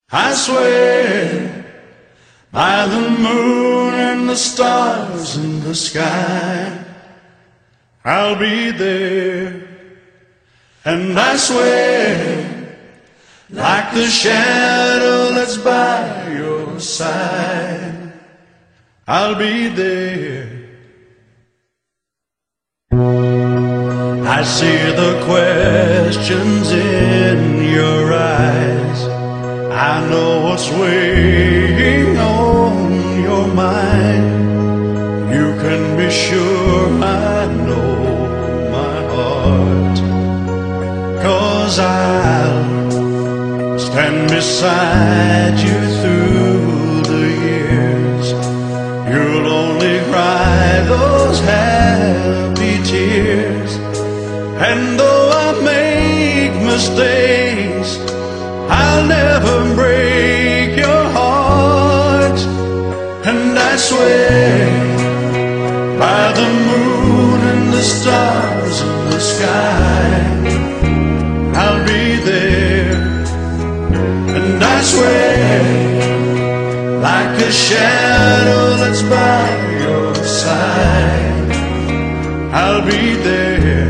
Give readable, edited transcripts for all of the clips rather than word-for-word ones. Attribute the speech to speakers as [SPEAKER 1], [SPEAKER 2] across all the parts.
[SPEAKER 1] I swear by the moon and the stars in the sky, I'll be there. And I swear, like the shadow that's by your side, I'll be there. I see the questions in your eyes. I know what's weighing on your mind. You can be sure I know my heart, 'cause I'll stand beside you through the years. You'll only cry those happy tears. And though I make mistakes, I'll never break your heart. And I swear by the moon and the stars in the sky, I'll be there. And I swear, like a shadow that's by your side, I'll be there.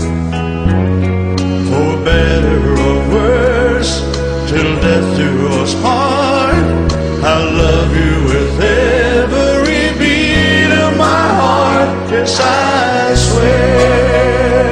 [SPEAKER 1] For better or worse, till death do us part, I'll love you with every beat of my heart. Yes, I swear.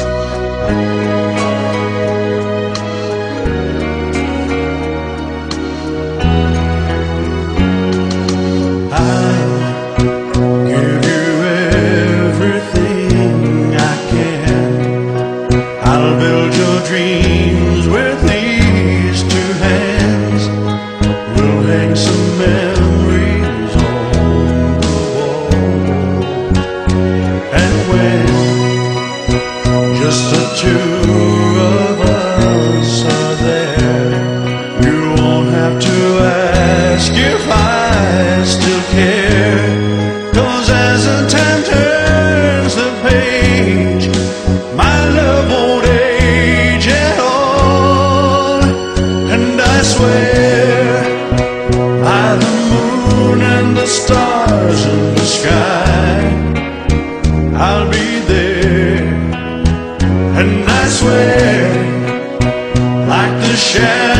[SPEAKER 1] I'll give you everything I can. I'll build your dreams with these two hands. We'll hang some memories on the wall. And when just the two of us are there, you won't have to ask if I still care. 'Cause as the time turns the page, my love won't age at all. And I swear by the moon and the stars in the sky, I'll be there. And I swear, like the shadow